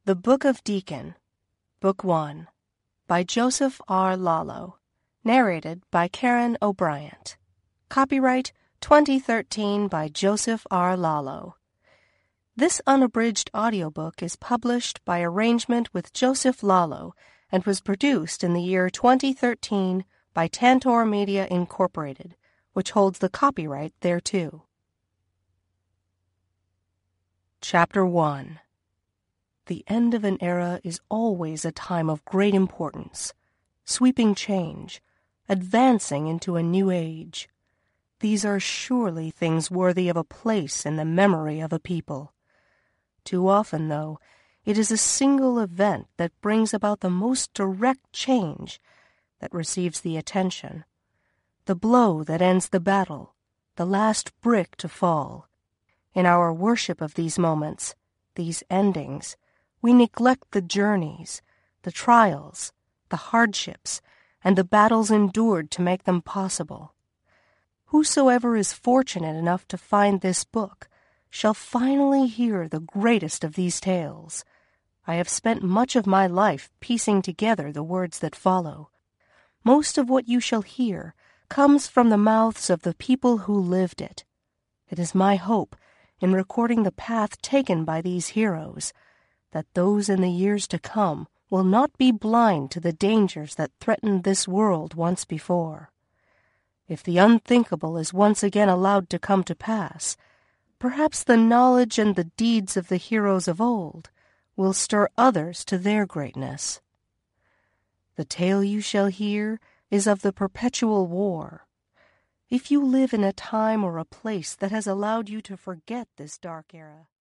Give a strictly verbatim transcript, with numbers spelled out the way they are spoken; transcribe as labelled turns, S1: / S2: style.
S1: The Book of Deacon, Book one, by Joseph R. Lalo, narrated by Karen O'Bryant. Copyright twenty thirteen by Joseph R. Lalo. This unabridged audiobook is published by arrangement with Joseph Lalo and was produced in the year twenty thirteen by Tantor Media Incorporated, which holds the copyright thereto. Chapter one. The end of an era is always a time of great importance, sweeping change, advancing into a new age. These are surely things worthy of a place in the memory of a people. Too often, though, it is a single event that brings about the most direct change that receives the attention, the blow that ends the battle, the last brick to fall. In our worship of these moments, these endings, we neglect the journeys, the trials, the hardships, and the battles endured to make them possible. Whosoever is fortunate enough to find this book shall finally hear the greatest of these tales. I have spent much of my life piecing together the words that follow. Most of what you shall hear comes from the mouths of the people who lived it. It is my hope, in recording the path taken by these heroes, that those in the years to come will not be blind to the dangers that threatened this world once before. If the unthinkable is once again allowed to come to pass, perhaps the knowledge and the deeds of the heroes of old will stir others to their greatness. The tale you shall hear is of the perpetual war. If you live in a time or a place that has allowed you to forget this dark era,